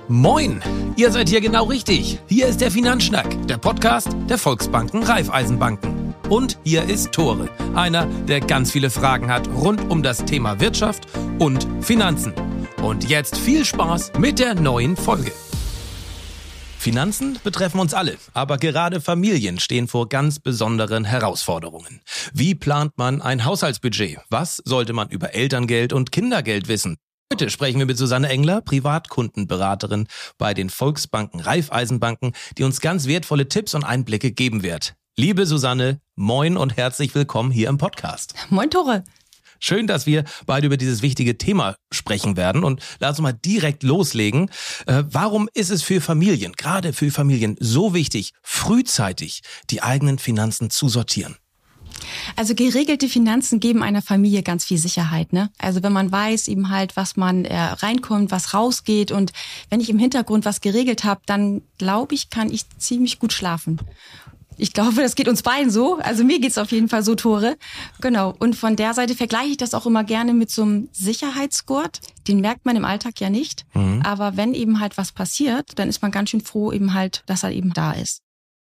Moin, ihr seid hier genau richtig. Hier ist der Finanzschnack, der Podcast der Volksbanken Raiffeisenbanken. Und hier ist Tore, einer, der ganz viele Fragen hat rund um das Thema Wirtschaft und Finanzen. Und jetzt viel Spaß mit der neuen Folge. Finanzen betreffen uns alle, aber gerade Familien stehen vor ganz besonderen Herausforderungen. Wie plant man ein Haushaltsbudget? Was sollte man über Elterngeld und Kindergeld wissen? Heute sprechen wir mit Susanne Engler, Privatkundenberaterin bei den Volksbanken Raiffeisenbanken, die uns ganz wertvolle Tipps und Einblicke geben wird. Liebe Susanne, moin und herzlich willkommen hier im Podcast. Moin Tore. Schön, dass wir beide über dieses wichtige Thema sprechen werden und lass uns mal direkt loslegen. Warum ist es für Familien, gerade für Familien, so wichtig, frühzeitig die eigenen Finanzen zu sortieren? Also geregelte Finanzen geben einer Familie ganz viel Sicherheit, ne? Also wenn man weiß eben halt, was man reinkommt, was rausgeht, und wenn ich im Hintergrund was geregelt habe, dann glaube ich, kann ich ziemlich gut schlafen. Ich glaube, das geht uns beiden so. Also mir geht's auf jeden Fall so, Tore. Genau. Und von der Seite vergleiche ich das auch immer gerne mit so einem Sicherheitsgurt. Den merkt man im Alltag ja nicht. Aber wenn eben halt was passiert, dann ist man ganz schön froh eben halt, dass er eben da ist.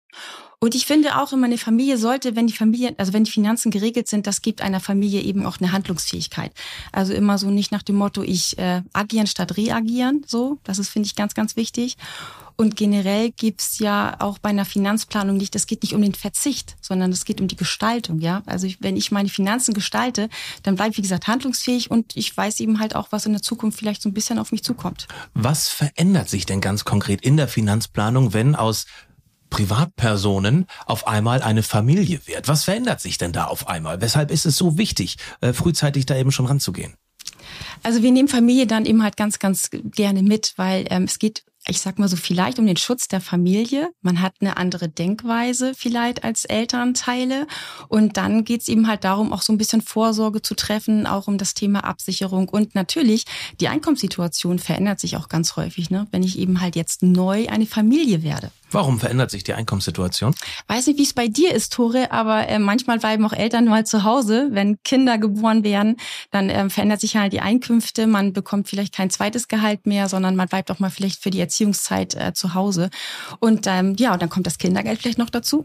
Und ich finde auch immer, eine Familie sollte, wenn die Finanzen geregelt sind, das gibt einer Familie eben auch eine Handlungsfähigkeit. Also immer so nicht nach dem Motto, ich agieren statt reagieren, so. Das ist, finde ich, ganz, ganz wichtig. Und generell gibt's ja auch bei einer Finanzplanung nicht, das geht nicht um den Verzicht, sondern es geht um die Gestaltung, ja. Also wenn ich meine Finanzen gestalte, dann bleibe ich, wie gesagt, handlungsfähig und ich weiß eben halt auch, was in der Zukunft vielleicht so ein bisschen auf mich zukommt. Was verändert sich denn ganz konkret in der Finanzplanung, wenn aus Privatpersonen auf einmal eine Familie wird? Was verändert sich denn da auf einmal? Weshalb ist es so wichtig, frühzeitig da eben schon ranzugehen? Also wir nehmen Familie dann eben halt ganz, ganz gerne mit, weil es geht, ich sag mal so, vielleicht um den Schutz der Familie. Man hat eine andere Denkweise vielleicht als Elternteile. Und dann geht's eben halt darum, auch so ein bisschen Vorsorge zu treffen, auch um das Thema Absicherung. Und natürlich, die Einkommenssituation verändert sich auch ganz häufig, ne? Wenn ich eben halt jetzt neu eine Familie werde. Warum verändert sich die Einkommenssituation? Weiß nicht, wie es bei dir ist, Tore, aber manchmal bleiben auch Eltern mal zu Hause. Wenn Kinder geboren werden, dann verändert sich halt die Einkünfte. Man bekommt vielleicht kein zweites Gehalt mehr, sondern man bleibt auch mal vielleicht für die Erziehungszeit zu Hause. Und und dann kommt das Kindergeld vielleicht noch dazu,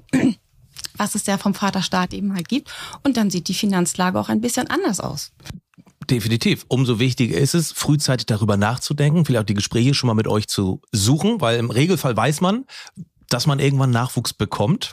was es ja vom Vaterstaat eben halt gibt. Und dann sieht die Finanzlage auch ein bisschen anders aus. Definitiv. Umso wichtiger ist es, frühzeitig darüber nachzudenken, vielleicht auch die Gespräche schon mal mit euch zu suchen, weil im Regelfall weiß man, dass man irgendwann Nachwuchs bekommt.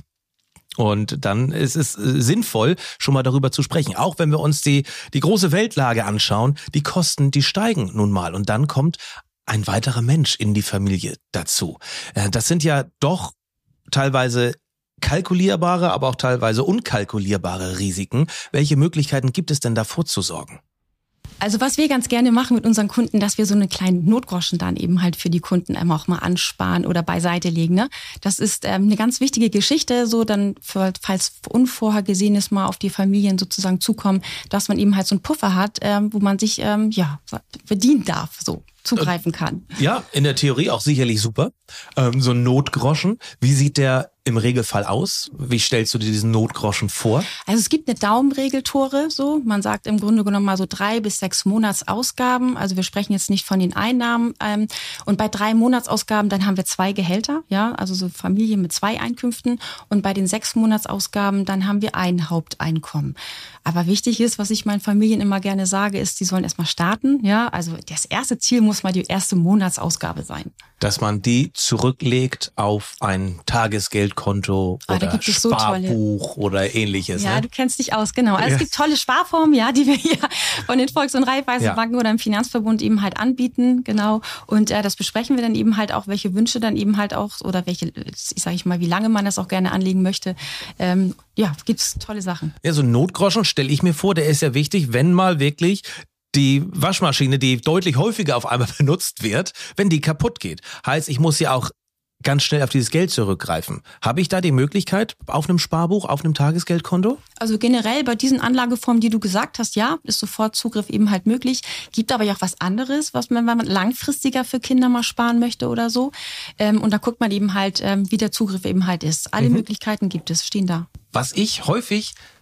Und dann ist es sinnvoll, schon mal darüber zu sprechen. Auch wenn wir uns die große Weltlage anschauen, die Kosten, die steigen nun mal. Und dann kommt ein weiterer Mensch in die Familie dazu. Das sind ja doch teilweise kalkulierbare, aber auch teilweise unkalkulierbare Risiken. Welche Möglichkeiten gibt es denn da vorzusorgen? Also was wir ganz gerne machen mit unseren Kunden, dass wir so eine kleine Notgroschen dann eben halt für die Kunden einmal auch mal ansparen oder beiseite legen, ne? Das ist eine ganz wichtige Geschichte, so dann falls Unvorhergesehenes mal auf die Familien sozusagen zukommen, dass man eben halt so einen Puffer hat, wo man sich bedienen darf, so zugreifen kann. Ja, in der Theorie auch sicherlich super. So ein Notgroschen, wie sieht der im Regelfall aus? Wie stellst du dir diesen Notgroschen vor? Also es gibt eine Daumenregel, Tore, so. Man sagt im Grunde genommen mal so 3 bis 6 Monatsausgaben. Also wir sprechen jetzt nicht von den Einnahmen. Und bei 3 Monatsausgaben, dann haben wir 2 Gehälter, ja, also so Familie mit 2 Einkünften. Und bei den 6 Monatsausgaben, dann haben wir ein Haupteinkommen. Aber wichtig ist, was ich meinen Familien immer gerne sage, ist, die sollen erstmal starten, ja. Also das erste Ziel muss mal die erste Monatsausgabe sein. Dass man die zurücklegt auf ein Tagesgeldkonto oder Sparbuch oder ähnliches. Ja, ne? Du kennst dich aus, genau. Also es gibt tolle Sparformen, ja, die wir hier von den Volks- und Raiffeisenbanken oder im Finanzverbund eben halt anbieten, genau. Und das besprechen wir dann eben halt auch, welche Wünsche dann eben halt auch oder welche, sage ich mal, wie lange man das auch gerne anlegen möchte. Gibt's tolle Sachen. Ja, so ein Notgroschen stelle ich mir vor, der ist ja wichtig, wenn mal wirklich die Waschmaschine, die deutlich häufiger auf einmal benutzt wird, wenn die kaputt geht. Heißt, ich muss ja auch ganz schnell auf dieses Geld zurückgreifen. Habe ich da die Möglichkeit auf einem Sparbuch, auf einem Tagesgeldkonto? Also generell bei diesen Anlageformen, die du gesagt hast, ja, ist sofort Zugriff eben halt möglich. Gibt aber ja auch was anderes, was man, wenn man langfristiger für Kinder mal sparen möchte oder so. Und da guckt man eben halt, wie der Zugriff eben halt ist. Alle Möglichkeiten gibt es, stehen da. Was ich häufig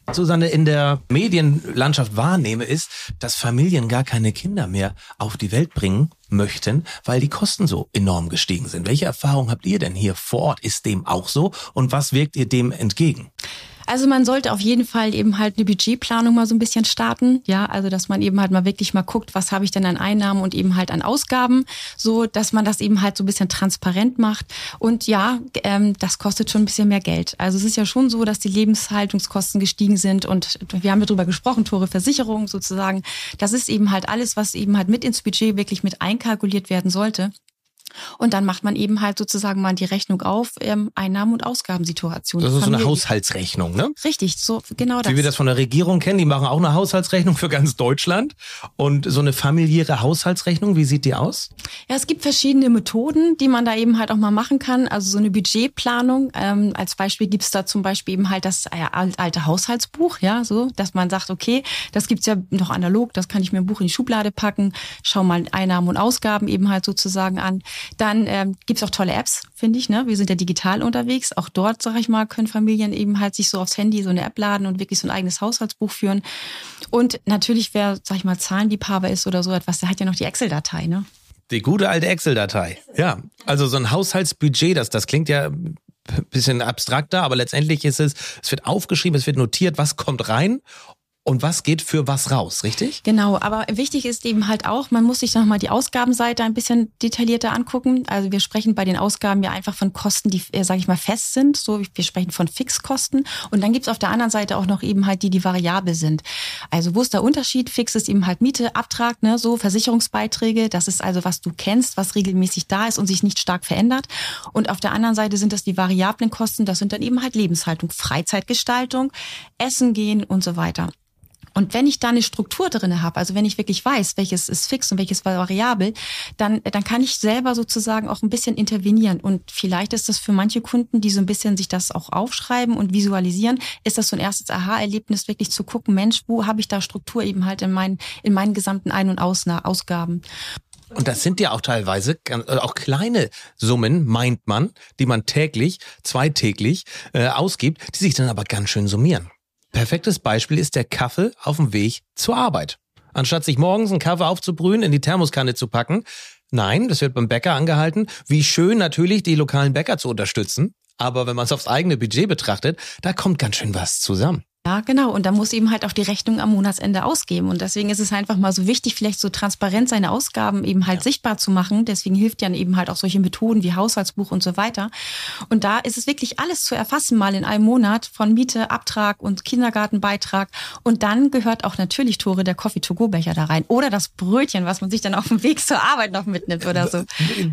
Susanne, in der Medienlandschaft wahrnehme, ist, dass Familien gar keine Kinder mehr auf die Welt bringen möchten, weil die Kosten so enorm gestiegen sind. Welche Erfahrung habt ihr denn hier vor Ort? Ist dem auch so? Und was wirkt ihr dem entgegen? Also man sollte auf jeden Fall eben halt eine Budgetplanung mal so ein bisschen starten. Ja, also dass man eben halt mal wirklich mal guckt, was habe ich denn an Einnahmen und eben halt an Ausgaben, so dass man das eben halt so ein bisschen transparent macht. Und ja, das kostet schon ein bisschen mehr Geld. Also es ist ja schon so, dass die Lebenshaltungskosten gestiegen sind und wir haben ja drüber gesprochen, Tore, Versicherung sozusagen. Das ist eben halt alles, was eben halt mit ins Budget wirklich mit einkalkuliert werden sollte. Und dann macht man eben halt sozusagen mal die Rechnung auf, Einnahmen- und Ausgabensituation. Das ist so eine Haushaltsrechnung, ne? Richtig, so genau das. Wie wir das von der Regierung kennen, die machen auch eine Haushaltsrechnung für ganz Deutschland. Und so eine familiäre Haushaltsrechnung, wie sieht die aus? Ja, es gibt verschiedene Methoden, die man da eben halt auch mal machen kann. Also so eine Budgetplanung. Als Beispiel gibt's da zum Beispiel eben halt das alte Haushaltsbuch, ja, so, dass man sagt, okay, das gibt's ja noch analog, das kann ich mir im Buch in die Schublade packen, schau mal Einnahmen und Ausgaben eben halt sozusagen an. Dann gibt's auch tolle Apps, finde ich. Ne? Wir sind ja digital unterwegs. Auch dort, sag ich mal, können Familien eben halt sich so aufs Handy so eine App laden und wirklich so ein eigenes Haushaltsbuch führen. Und natürlich, wer, sag ich mal, Zahlenliebhaber ist oder so etwas, der hat ja noch die Excel-Datei, ne? Die gute alte Excel-Datei. Ja, also so ein Haushaltsbudget, das klingt ja ein bisschen abstrakter, aber letztendlich ist es wird aufgeschrieben, es wird notiert, was kommt rein. Und was geht für was raus, richtig? Genau, aber wichtig ist eben halt auch, man muss sich nochmal die Ausgabenseite ein bisschen detaillierter angucken. Also wir sprechen bei den Ausgaben ja einfach von Kosten, die, sage ich mal, fest sind. So, wir sprechen von Fixkosten. Und dann gibt's auf der anderen Seite auch noch eben halt die variabel sind. Also wo ist der Unterschied? Fix ist eben halt Miete, Abtrag, ne, so Versicherungsbeiträge. Das ist also, was du kennst, was regelmäßig da ist und sich nicht stark verändert. Und auf der anderen Seite sind das die variablen Kosten. Das sind dann eben halt Lebenshaltung, Freizeitgestaltung, Essen gehen und so weiter. Und wenn ich da eine Struktur drinne habe, also wenn ich wirklich weiß, welches ist fix und welches variabel, dann kann ich selber sozusagen auch ein bisschen intervenieren. Und vielleicht ist das für manche Kunden, die so ein bisschen sich das auch aufschreiben und visualisieren, ist das so ein erstes Aha-Erlebnis, wirklich zu gucken, Mensch, wo habe ich da Struktur eben halt in meinen gesamten Ein- und Ausgaben. Und das sind ja auch teilweise auch kleine Summen, meint man, die man täglich, zweitäglich ausgibt, die sich dann aber ganz schön summieren. Perfektes Beispiel ist der Kaffee auf dem Weg zur Arbeit. Anstatt sich morgens einen Kaffee aufzubrühen, in die Thermoskanne zu packen, nein, das wird beim Bäcker angehalten. Wie schön natürlich, die lokalen Bäcker zu unterstützen. Aber wenn man es aufs eigene Budget betrachtet, da kommt ganz schön was zusammen. Ja, genau. Und da muss eben halt auch die Rechnung am Monatsende ausgeben. Und deswegen ist es einfach mal so wichtig, vielleicht so transparent seine Ausgaben eben halt sichtbar zu machen. Deswegen hilft ja eben halt auch solche Methoden wie Haushaltsbuch und so weiter. Und da ist es wirklich alles zu erfassen mal in einem Monat von Miete, Abtrag und Kindergartenbeitrag. Und dann gehört auch natürlich, Tore, der Coffee-to-go-Becher da rein. Oder das Brötchen, was man sich dann auf dem Weg zur Arbeit noch mitnimmt oder so.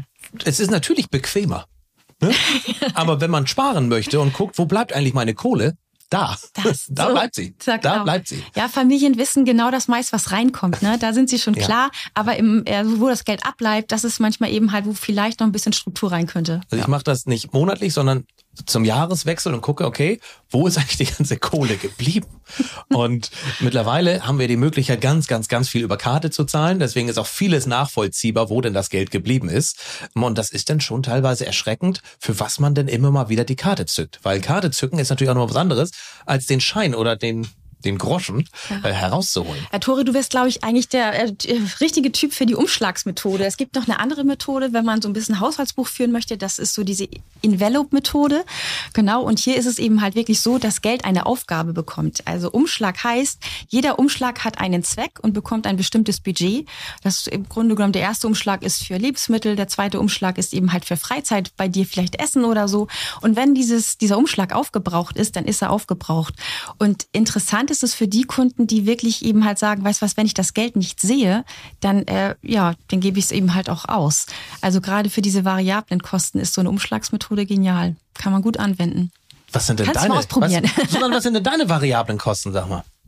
Es ist natürlich bequemer. Ne? Aber wenn man sparen möchte und guckt, wo bleibt eigentlich meine Kohle? Da bleibt sie. Da bleibt sie. Ja, Familien wissen genau das meist, was reinkommt. Ne? Da sind sie schon klar. Aber wo das Geld abbleibt, das ist manchmal eben halt, wo vielleicht noch ein bisschen Struktur rein könnte. Also ich mache das nicht monatlich, sondern zum Jahreswechsel und gucke, okay, wo ist eigentlich die ganze Kohle geblieben? Und mittlerweile haben wir die Möglichkeit, ganz, ganz, ganz viel über Karte zu zahlen. Deswegen ist auch vieles nachvollziehbar, wo denn das Geld geblieben ist. Und das ist dann schon teilweise erschreckend, für was man denn immer mal wieder die Karte zückt. Weil Karte zücken ist natürlich auch noch was anderes, als den Schein oder den Groschen herauszuholen. Ja, Tore, du wärst, glaube ich, eigentlich der richtige Typ für die Umschlagsmethode. Es gibt noch eine andere Methode, wenn man so ein bisschen Haushaltsbuch führen möchte. Das ist so diese Envelope-Methode. Genau, und hier ist es eben halt wirklich so, dass Geld eine Aufgabe bekommt. Also Umschlag heißt, jeder Umschlag hat einen Zweck und bekommt ein bestimmtes Budget. Das im Grunde genommen, der erste Umschlag ist für Lebensmittel, der zweite Umschlag ist eben halt für Freizeit, bei dir vielleicht Essen oder so. Und wenn dieser Umschlag aufgebraucht ist, dann ist er aufgebraucht. Und interessant ist es für die Kunden, die wirklich eben halt sagen, weißt was, wenn ich das Geld nicht sehe, dann dann gebe ich es eben halt auch aus. Also gerade für diese variablen Kosten ist so eine Umschlagsmethode genial. Kann man gut anwenden. Was sind denn Kannst du mal ausprobieren. Was sind denn deine variablen Kosten, sag mal?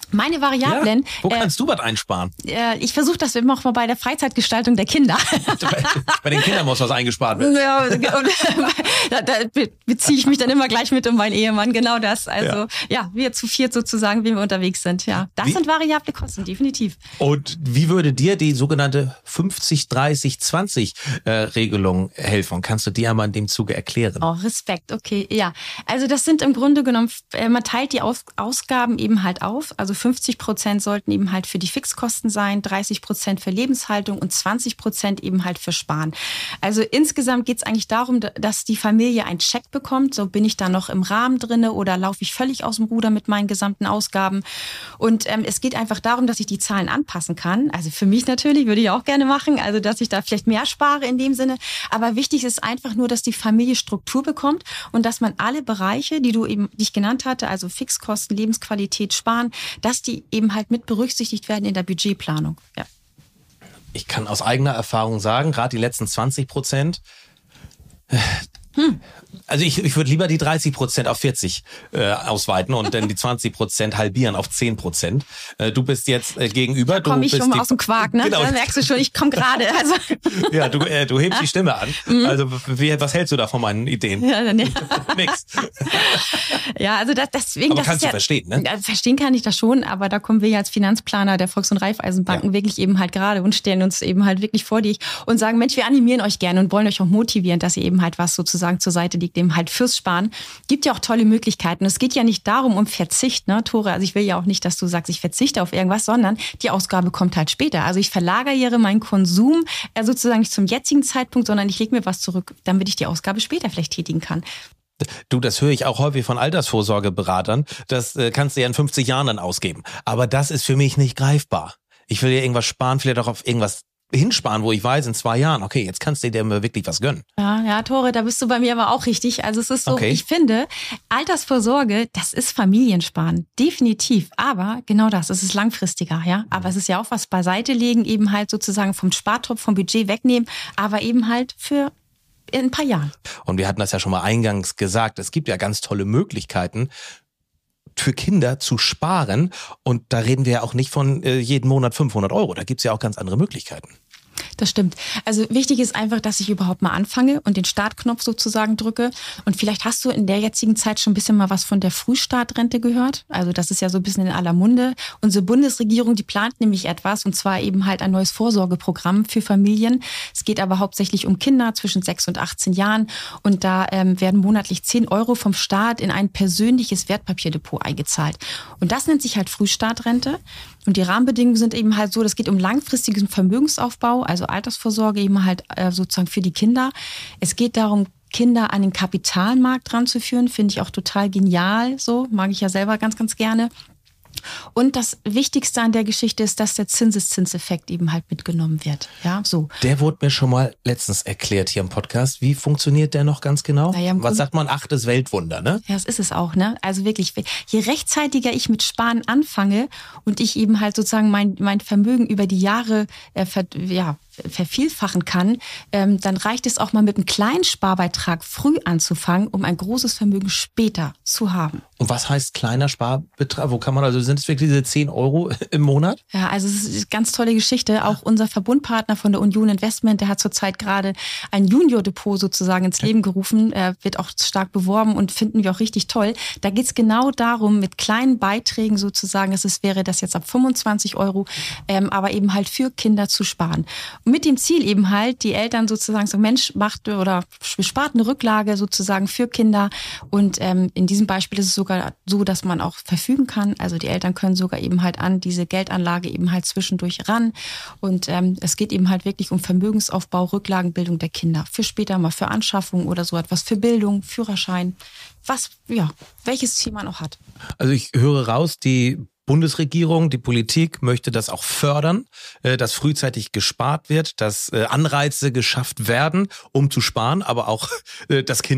Meine Variablen. Ja? Wo kannst du was einsparen? Ich versuche das immer auch mal bei der Freizeitgestaltung der Kinder. Bei den Kindern muss was eingespart werden. Ja, da beziehe ich mich dann immer gleich mit um meinen Ehemann. Genau das. Also wir zu viert sozusagen, wie wir unterwegs sind. Ja, das sind variable Kosten, definitiv. Und wie würde dir die sogenannte 50-30-20 Regelung helfen? Kannst du die einmal in dem Zuge erklären? Oh, Respekt. Okay, ja. Also das sind im Grunde genommen, man teilt die Ausgaben eben halt auf. Also 50% sollten eben halt für die Fixkosten sein, 30% für Lebenshaltung und 20% eben halt für Sparen. Also insgesamt geht es eigentlich darum, dass die Familie einen Check bekommt. So, bin ich da noch im Rahmen drinne oder laufe ich völlig aus dem Ruder mit meinen gesamten Ausgaben? Und es geht einfach darum, dass ich die Zahlen anpassen kann. Also für mich natürlich, würde ich auch gerne machen. Also dass ich da vielleicht mehr spare in dem Sinne. Aber wichtig ist einfach nur, dass die Familie Struktur bekommt und dass man alle Bereiche, die ich genannt hatte, also Fixkosten, Lebensqualität, Sparen, dass die eben halt mit berücksichtigt werden in der Budgetplanung. Ja. Ich kann aus eigener Erfahrung sagen, gerade die letzten 20%, also ich würde lieber die 30% auf 40 ausweiten und dann die 20% halbieren auf 10%. Du bist jetzt gegenüber. Da komme ich schon mal aus dem Quark, ne? Genau. Da merkst du schon, ich komme gerade. Also. Ja, du hebst die Stimme an. Also was hältst du da von meinen Ideen? Ja, nee. Nix. Ja, also deswegen. Aber das kannst du verstehen, ne? Verstehen kann ich das schon, aber da kommen wir ja als Finanzplaner der Volks- und Raiffeisenbanken wirklich eben halt gerade und stellen uns eben halt wirklich vor dich und sagen, Mensch, wir animieren euch gerne und wollen euch auch motivieren, dass ihr eben halt was sozusagen zur Seite liegt, eben halt fürs Sparen. Gibt ja auch tolle Möglichkeiten. Es geht ja nicht darum, um Verzicht, ne, Tore? Also ich will ja auch nicht, dass du sagst, ich verzichte auf irgendwas, sondern die Ausgabe kommt halt später. Also ich verlagere meinen Konsum sozusagen nicht zum jetzigen Zeitpunkt, sondern ich lege mir was zurück, damit ich die Ausgabe später vielleicht tätigen kann. Du, das höre ich auch häufig von Altersvorsorgeberatern. Das kannst du ja in 50 Jahren dann ausgeben. Aber das ist für mich nicht greifbar. Ich will ja irgendwas sparen, vielleicht auch auf irgendwas hinsparen, wo ich weiß, in 2 Jahren, okay, jetzt kannst du dir mal wirklich was gönnen. Ja, Tore, da bist du bei mir aber auch richtig. Also es ist so, Ich finde, Altersvorsorge, das ist Familiensparen. Definitiv. Aber genau das, es ist langfristiger, ja. Aber es ist ja auch was beiseite legen, eben halt sozusagen vom Spartopf, vom Budget wegnehmen, aber eben halt für in ein paar Jahren. Und wir hatten das ja schon mal eingangs gesagt, es gibt ja ganz tolle Möglichkeiten, für Kinder zu sparen. Und da reden wir ja auch nicht von jeden Monat 500 €. Da gibt's ja auch ganz andere Möglichkeiten. Das stimmt. Also wichtig ist einfach, dass ich überhaupt mal anfange und den Startknopf sozusagen drücke. Und vielleicht hast du in der jetzigen Zeit schon ein bisschen mal was von der Frühstartrente gehört. Also das ist ja so ein bisschen in aller Munde. Unsere Bundesregierung, die plant nämlich etwas, und zwar eben halt ein neues Vorsorgeprogramm für Familien. Es geht aber hauptsächlich um Kinder zwischen 6 und 18 Jahren. Und da werden monatlich 10 € vom Staat in ein persönliches Wertpapierdepot eingezahlt. Und das nennt sich halt Frühstartrente. Und die Rahmenbedingungen sind eben halt so, das geht um langfristigen Vermögensaufbau, also Altersvorsorge eben halt sozusagen für die Kinder. Es geht darum, Kinder an den Kapitalmarkt ranzuführen, finde ich auch total genial, so mag ich ja selber ganz, ganz gerne. Und das Wichtigste an der Geschichte ist, dass der Zinseszinseffekt eben halt mitgenommen wird. Ja, so. Der wurde mir schon mal letztens erklärt hier im Podcast. Wie funktioniert der noch ganz genau? Naja, was sagt man? 8. Weltwunder, ne? Ja, das ist es auch, ne? Also wirklich, je rechtzeitiger ich mit Sparen anfange und ich eben halt sozusagen mein Vermögen über die Jahre vervielfachen kann, dann reicht es auch mal mit einem kleinen Sparbeitrag früh anzufangen, um ein großes Vermögen später zu haben. Und was heißt kleiner Sparbetrag? Wo kann man, also sind es wirklich diese 10 € im Monat? Ja, also es ist eine ganz tolle Geschichte. Auch unser Verbundpartner von der Union Investment, der hat zurzeit gerade ein Junior-Depot sozusagen ins Leben gerufen, wird auch stark beworben und finden wir auch richtig toll. Da geht es genau darum, mit kleinen Beiträgen sozusagen, wäre das jetzt ab 25 €, aber eben halt für Kinder zu sparen. Und mit dem Ziel eben halt, die Eltern sozusagen so, Mensch, macht oder spart eine Rücklage sozusagen für Kinder. Und in diesem Beispiel ist es sogar so, dass man auch verfügen kann. Also die Eltern können sogar eben halt an diese Geldanlage eben halt zwischendurch ran. Und es geht eben halt wirklich um Vermögensaufbau, Rücklagenbildung der Kinder. Für später mal für Anschaffung oder so etwas, für Bildung, Führerschein, welches Ziel man auch hat. Also ich höre raus, die Bundesregierung, die Politik möchte das auch fördern, dass frühzeitig gespart wird, dass Anreize geschafft werden, um zu sparen, aber auch, dass Kinder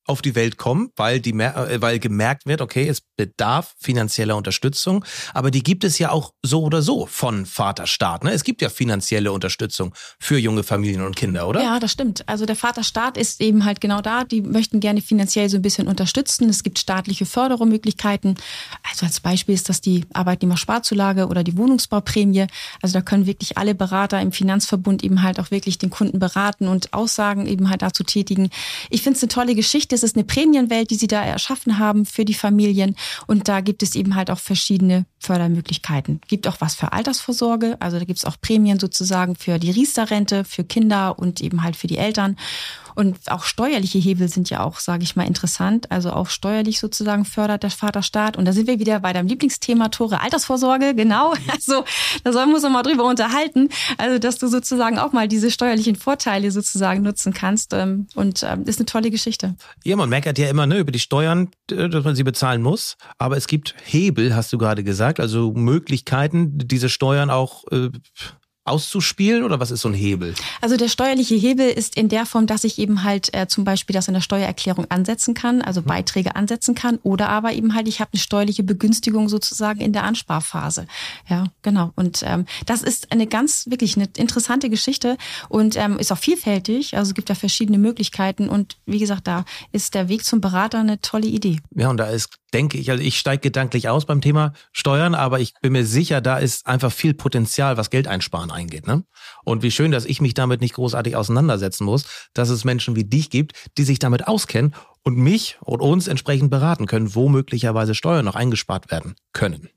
auf die Welt kommen, weil gemerkt wird, okay, es bedarf finanzieller Unterstützung, aber die gibt es ja auch so oder so von Vaterstaat, ne? Es gibt ja finanzielle Unterstützung für junge Familien und Kinder, oder? Ja, das stimmt. Also der Vaterstaat ist eben halt genau da. Die möchten gerne finanziell so ein bisschen unterstützen. Es gibt staatliche Fördermöglichkeiten. Also als Beispiel ist das die Arbeitnehmersparzulage oder die Wohnungsbauprämie. Also da können wirklich alle Berater im Finanzverbund eben halt auch wirklich den Kunden beraten und Aussagen eben halt dazu tätigen. Ich finde es eine tolle Geschichte. Es ist eine Prämienwelt, die sie da erschaffen haben für die Familien. Und da gibt es eben halt auch verschiedene Fördermöglichkeiten. Gibt auch was für Altersvorsorge. Also da gibt es auch Prämien sozusagen für die Riester-Rente, für Kinder und eben halt für die Eltern. Und auch steuerliche Hebel sind ja auch, sage ich mal, interessant. Also auch steuerlich sozusagen fördert der Vaterstaat. Und da sind wir wieder bei deinem Lieblingsthema, Tore, Altersvorsorge. Genau. Also da sollen wir uns mal drüber unterhalten. Also dass du sozusagen auch mal diese steuerlichen Vorteile sozusagen nutzen kannst. Und ist eine tolle Geschichte. Ja, man meckert ja immer über die Steuern, dass man sie bezahlen muss. Aber es gibt Hebel, hast du gerade gesagt. Also Möglichkeiten, diese Steuern auch auszuspielen, oder was ist so ein Hebel? Also der steuerliche Hebel ist in der Form, dass ich eben halt zum Beispiel das in der Steuererklärung ansetzen kann, also Beiträge ansetzen kann, oder aber eben halt, ich habe eine steuerliche Begünstigung sozusagen in der Ansparphase. Ja, genau. Und das ist wirklich eine interessante Geschichte und ist auch vielfältig. Also es gibt da verschiedene Möglichkeiten und wie gesagt, da ist der Weg zum Berater eine tolle Idee. Ja, und da ist, denke ich, also ich steige gedanklich aus beim Thema Steuern, aber ich bin mir sicher, da ist einfach viel Potenzial, was Geld einsparen eingeht, ne? Und wie schön, dass ich mich damit nicht großartig auseinandersetzen muss, dass es Menschen wie dich gibt, die sich damit auskennen und mich und uns entsprechend beraten können, wo möglicherweise Steuern noch eingespart werden können.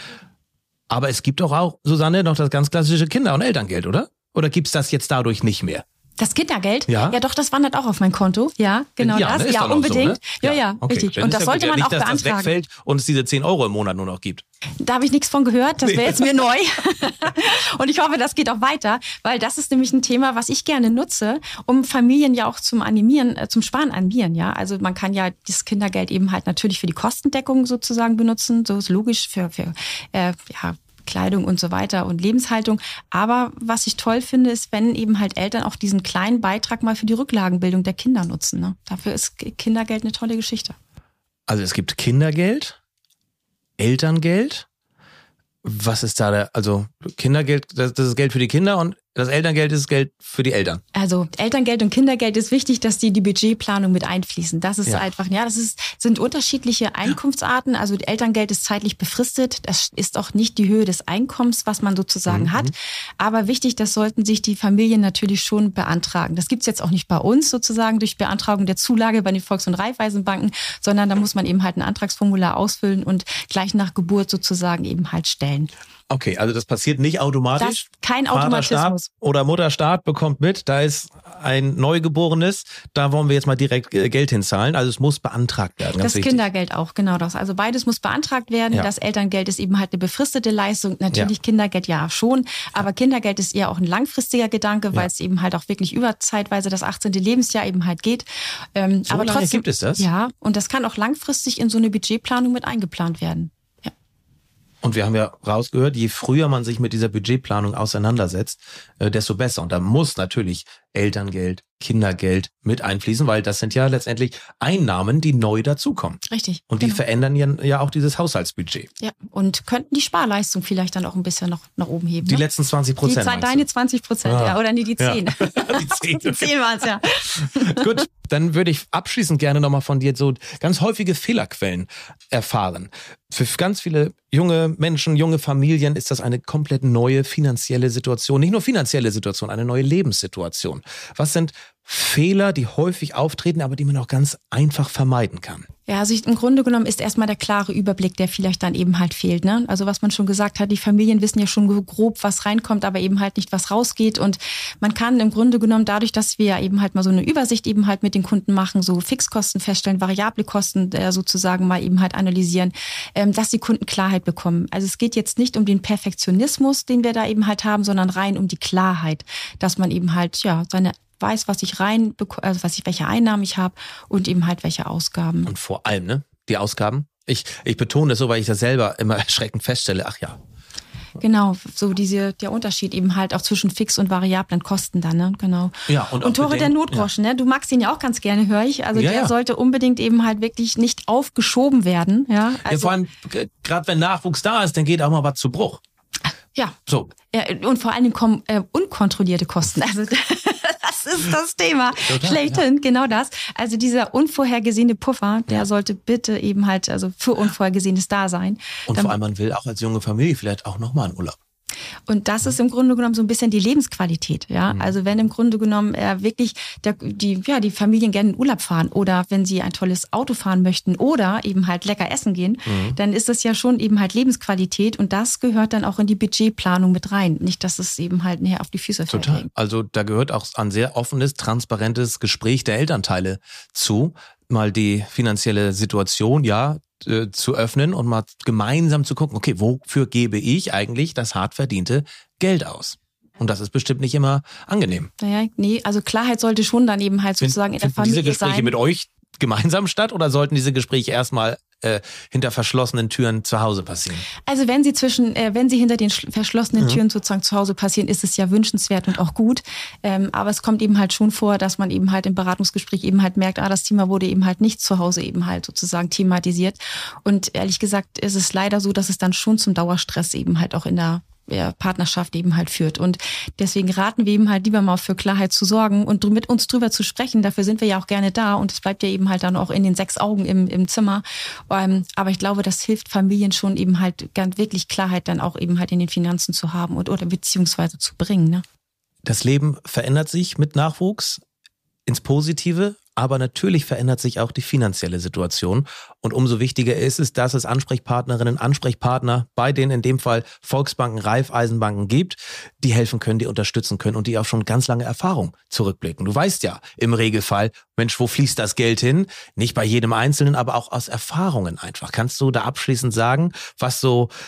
Aber es gibt doch auch, Susanne, noch das ganz klassische Kinder- und Elterngeld, oder? Oder gibt's das jetzt dadurch nicht mehr? Das Kindergeld? Ja. Ja, doch, das wandert auch auf mein Konto. Ja, genau ja, das. Ne, ja, unbedingt. So, ne? Ja, okay. richtig. Dann und das sollte man nicht, auch beantragen. Dass das wegfällt und es diese 10 € im Monat nur noch gibt. Da habe ich nichts von gehört. Das wäre jetzt mir neu. Und ich hoffe, das geht auch weiter, weil das ist nämlich ein Thema, was ich gerne nutze, um Familien ja auch zum Sparen animieren. Ja, also man kann ja das Kindergeld eben halt natürlich für die Kostendeckung sozusagen benutzen. So ist logisch für Kleidung und so weiter und Lebenshaltung. Aber was ich toll finde, ist, wenn eben halt Eltern auch diesen kleinen Beitrag mal für die Rücklagenbildung der Kinder nutzen. Ne? Dafür ist Kindergeld eine tolle Geschichte. Also es gibt Kindergeld, Elterngeld. Was ist da also Kindergeld, das ist Geld für die Kinder und das Elterngeld ist Geld für die Eltern. Also Elterngeld und Kindergeld ist wichtig, dass die Budgetplanung mit einfließen. Das ist einfach, sind unterschiedliche Einkunftsarten. Also Elterngeld ist zeitlich befristet. Das ist auch nicht die Höhe des Einkommens, was man sozusagen hat. Aber wichtig, das sollten sich die Familien natürlich schon beantragen. Das gibt's jetzt auch nicht bei uns sozusagen durch Beantragung der Zulage bei den Volks- und Raiffeisenbanken, sondern da muss man eben halt ein Antragsformular ausfüllen und gleich nach Geburt sozusagen eben halt stellen. Okay, also das passiert nicht automatisch. Kein Automatismus. Oder Mutterstaat bekommt mit, da ist ein Neugeborenes, da wollen wir jetzt mal direkt Geld hinzahlen. Also es muss beantragt werden. Das Kindergeld auch, genau das. Also beides muss beantragt werden. Ja. Das Elterngeld ist eben halt eine befristete Leistung. Natürlich Kindergeld ja schon, aber Kindergeld ist eher auch ein langfristiger Gedanke, weil es eben halt auch wirklich über zeitweise das 18. Lebensjahr eben halt geht. So aber lange trotzdem, gibt es das? Ja, und das kann auch langfristig in so eine Budgetplanung mit eingeplant werden. Und wir haben ja rausgehört, je früher man sich mit dieser Budgetplanung auseinandersetzt, desto besser. Und da muss natürlich Elterngeld, Kindergeld mit einfließen, weil das sind ja letztendlich Einnahmen, die neu dazukommen. Richtig. Und die verändern ja auch dieses Haushaltsbudget. Ja, und könnten die Sparleistung vielleicht dann auch ein bisschen noch nach oben heben. Die letzten 20%. Deine 20%, oder die 10. Ja. Die 10. Die 10 waren es, ja. Gut, dann würde ich abschließend gerne nochmal von dir so ganz häufige Fehlerquellen erfahren. Für ganz viele junge Menschen, junge Familien ist das eine komplett neue finanzielle Situation. Nicht nur finanzielle Situation, eine neue Lebenssituation. Was sind Fehler, die häufig auftreten, aber die man auch ganz einfach vermeiden kann? Ja, also im Grunde genommen ist erstmal der klare Überblick, der vielleicht dann eben halt fehlt. Ne? Also was man schon gesagt hat, die Familien wissen ja schon grob, was reinkommt, aber eben halt nicht, was rausgeht. Und man kann im Grunde genommen dadurch, dass wir ja eben halt mal so eine Übersicht eben halt mit den Kunden machen, so Fixkosten feststellen, variable Kosten sozusagen mal eben halt analysieren, dass die Kunden Klarheit bekommen. Also es geht jetzt nicht um den Perfektionismus, den wir da eben halt haben, sondern rein um die Klarheit, dass man eben halt weiß, welche Einnahmen ich habe und eben halt welche Ausgaben. Und vor allem, die Ausgaben. Ich betone das so, weil ich das selber immer erschreckend feststelle. Ach ja. Genau, so der Unterschied eben halt auch zwischen fix und variablen Kosten dann, ne? Genau. Ja, und Tore, der Notgroschen, ne? Du magst ihn ja auch ganz gerne, höre ich. Also der sollte unbedingt eben halt wirklich nicht aufgeschoben werden. Ja, also, vor allem, gerade wenn Nachwuchs da ist, dann geht auch mal was zu Bruch. Ja. So. Ja, und vor allem unkontrollierte Kosten. Also das ist das Thema. Total, schlechthin, genau das. Also dieser unvorhergesehene Puffer, der sollte bitte eben halt also für Unvorhergesehenes da sein. Und vor allem, man will auch als junge Familie vielleicht auch nochmal einen Urlaub. Und das ist im Grunde genommen so ein bisschen die Lebensqualität, ja. Also wenn im Grunde genommen wirklich die Familien gerne in Urlaub fahren oder wenn sie ein tolles Auto fahren möchten oder eben halt lecker essen gehen, dann ist das ja schon eben halt Lebensqualität und das gehört dann auch in die Budgetplanung mit rein. Nicht, dass es eben halt näher auf die Füße fällt. Total. Also da gehört auch ein sehr offenes, transparentes Gespräch der Elternteile zu, mal die finanzielle Situation, zu öffnen und mal gemeinsam zu gucken, okay, wofür gebe ich eigentlich das hart verdiente Geld aus? Und das ist bestimmt nicht immer angenehm. Naja, nee, also Klarheit sollte schon dann eben halt sozusagen in der Familie sein. Finden diese Gespräche mit euch gemeinsam statt oder sollten diese Gespräche erstmal hinter verschlossenen Türen zu Hause passieren? Also wenn sie hinter den verschlossenen Türen sozusagen zu Hause passieren, ist es ja wünschenswert und auch gut. Aber es kommt eben halt schon vor, dass man eben halt im Beratungsgespräch eben halt merkt, das Thema wurde eben halt nicht zu Hause eben halt sozusagen thematisiert. Und ehrlich gesagt ist es leider so, dass es dann schon zum Dauerstress eben halt auch in der Partnerschaft eben halt führt. Und deswegen raten wir eben halt lieber mal für Klarheit zu sorgen und mit uns drüber zu sprechen. Dafür sind wir ja auch gerne da und es bleibt ja eben halt dann auch in den 6 Augen im Zimmer. Aber ich glaube, das hilft Familien schon eben halt ganz wirklich Klarheit dann auch eben halt in den Finanzen zu haben oder beziehungsweise zu bringen. Ne? Das Leben verändert sich mit Nachwuchs ins Positive. Aber natürlich verändert sich auch die finanzielle Situation. Und umso wichtiger ist es, dass es Ansprechpartnerinnen, Ansprechpartner bei den in dem Fall Volksbanken, Raiffeisenbanken gibt, die helfen können, die unterstützen können und die auch schon ganz lange Erfahrung zurückblicken. Du weißt ja im Regelfall, Mensch, wo fließt das Geld hin? Nicht bei jedem Einzelnen, aber auch aus Erfahrungen einfach. Kannst du da abschließend sagen, was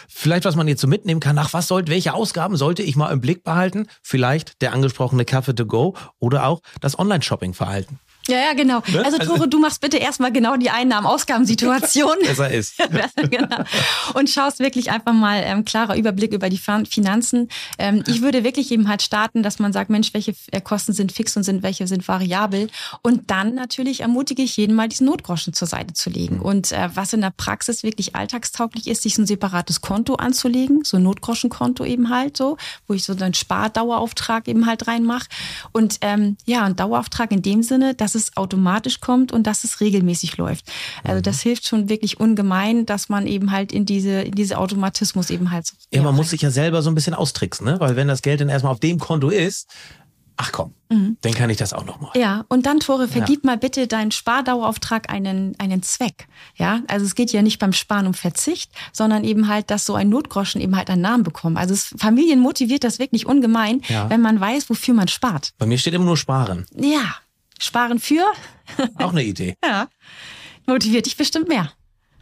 man jetzt so mitnehmen kann, welche Ausgaben sollte ich mal im Blick behalten? Vielleicht der angesprochene Kaffee to go oder auch das Online-Shopping-Verhalten. Ja, genau. Ne? Also Tore, du machst bitte erstmal genau die Einnahmen-Ausgabensituation. Besser ist. Genau. Und schaust wirklich einfach mal klarer Überblick über die Finanzen. Ich würde wirklich eben halt starten, dass man sagt, Mensch, welche Kosten sind fix und welche sind variabel. Und dann natürlich ermutige ich jeden mal, diesen Notgroschen zur Seite zu legen. Und was in der Praxis wirklich alltagstauglich ist, sich so ein separates Konto anzulegen, so ein Notgroschenkonto eben halt so, wo ich so einen Spardauerauftrag eben halt reinmache. Und ein Dauerauftrag in dem Sinne, dass es automatisch kommt und dass es regelmäßig läuft. Also das hilft schon wirklich ungemein, dass man eben halt in diese Automatismus eben halt so. Ja, man muss sich ja selber so ein bisschen austricksen, ne? Weil wenn das Geld dann erstmal auf dem Konto ist, ach komm, dann kann ich das auch noch mal. Ja, und dann, Tore, vergib mal bitte deinen Spardauerauftrag einen Zweck. Ja, also es geht ja nicht beim Sparen um Verzicht, sondern eben halt, dass so ein Notgroschen eben halt einen Namen bekommt. Also Familien motiviert das wirklich ungemein, wenn man weiß, wofür man spart. Bei mir steht immer nur Sparen. Ja. Sparen für? Auch eine Idee. Ja, motiviert dich bestimmt mehr.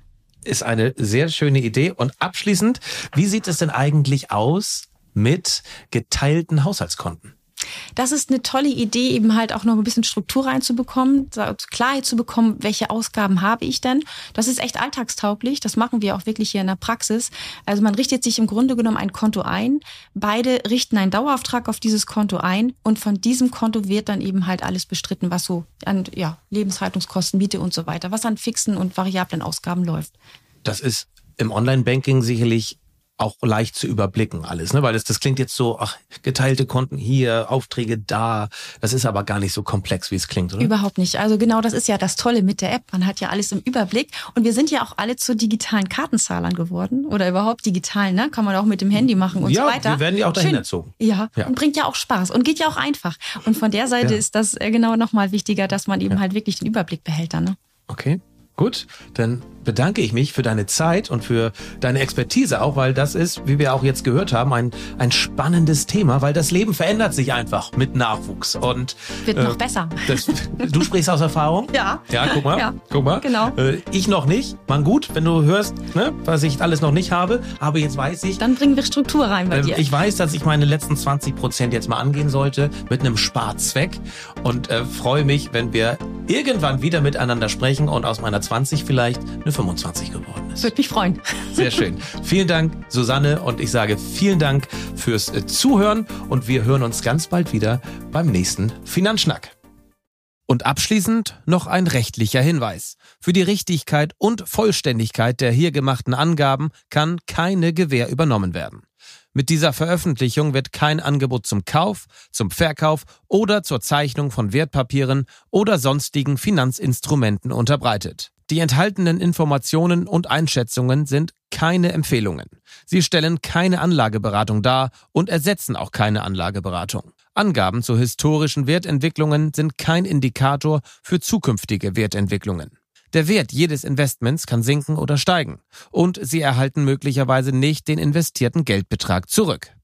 Ist eine sehr schöne Idee. Und abschließend, wie sieht es denn eigentlich aus mit geteilten Haushaltskonten? Das ist eine tolle Idee, eben halt auch noch ein bisschen Struktur reinzubekommen, Klarheit zu bekommen, welche Ausgaben habe ich denn. Das ist echt alltagstauglich, das machen wir auch wirklich hier in der Praxis. Also man richtet sich im Grunde genommen ein Konto ein, beide richten einen Dauerauftrag auf dieses Konto ein und von diesem Konto wird dann eben halt alles bestritten, was so an Lebenshaltungskosten, Miete und so weiter, was an fixen und variablen Ausgaben läuft. Das ist im Online-Banking sicherlich auch leicht zu überblicken alles, ne? Weil das klingt jetzt so, geteilte Konten hier, Aufträge da. Das ist aber gar nicht so komplex, wie es klingt, oder? Überhaupt nicht. Also genau, das ist ja das Tolle mit der App. Man hat ja alles im Überblick. Und wir sind ja auch alle zu digitalen Kartenzahlern geworden. Oder überhaupt digital, ne? Kann man auch mit dem Handy machen und so weiter. Ja, wir werden ja auch dahin erzogen. Ja, und bringt ja auch Spaß und geht ja auch einfach. Und von der Seite ist das genau nochmal wichtiger, dass man eben halt wirklich den Überblick behält dann, ne? Okay. Gut, dann bedanke ich mich für deine Zeit und für deine Expertise auch, weil das ist, wie wir auch jetzt gehört haben, ein spannendes Thema, weil das Leben verändert sich einfach mit Nachwuchs und wird noch besser. Du sprichst aus Erfahrung? Ja. Ja, guck mal. Ja, guck mal. Genau. Ich noch nicht. Man gut, wenn du hörst, ne, was ich alles noch nicht habe, aber jetzt weiß ich. Dann bringen wir Struktur rein bei dir. Ich weiß, dass ich meine letzten 20% jetzt mal angehen sollte mit einem Sparzweck und freue mich, wenn wir irgendwann wieder miteinander sprechen und aus meiner 20 vielleicht eine 25 geworden ist. Würde mich freuen. Sehr schön. Vielen Dank, Susanne, und ich sage vielen Dank fürs Zuhören und wir hören uns ganz bald wieder beim nächsten Finanzschnack. Und abschließend noch ein rechtlicher Hinweis. Für die Richtigkeit und Vollständigkeit der hier gemachten Angaben kann keine Gewähr übernommen werden. Mit dieser Veröffentlichung wird kein Angebot zum Kauf, zum Verkauf oder zur Zeichnung von Wertpapieren oder sonstigen Finanzinstrumenten unterbreitet. Die enthaltenen Informationen und Einschätzungen sind keine Empfehlungen. Sie stellen keine Anlageberatung dar und ersetzen auch keine Anlageberatung. Angaben zu historischen Wertentwicklungen sind kein Indikator für zukünftige Wertentwicklungen. Der Wert jedes Investments kann sinken oder steigen und Sie erhalten möglicherweise nicht den investierten Geldbetrag zurück.